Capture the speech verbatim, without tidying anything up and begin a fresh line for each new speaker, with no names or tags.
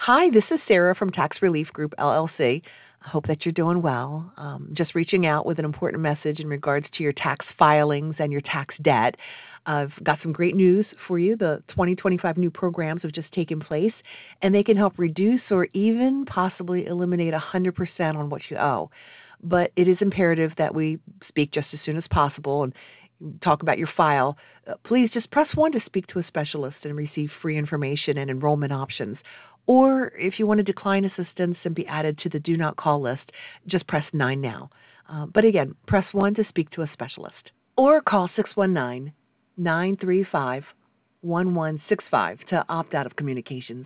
Hi, this is Sarah from Tax Relief Group, L L C. I hope that you're doing well. Um, just reaching out with an important message in regards to your tax filings and your tax debt. I've got some great news for you. The twenty twenty-five new programs have just taken place, and they can help reduce or even possibly eliminate one hundred percent on what you owe. But it is imperative that we speak just as soon as possible and talk about your file. Uh, please just press one to speak to a specialist and receive free information and enrollment options. Or if you want to decline assistance and be added to the do not call list, just press nine now. Uh, but again, press one to speak to a specialist. Or call six one nine, nine three five, one one six five to opt out of communications.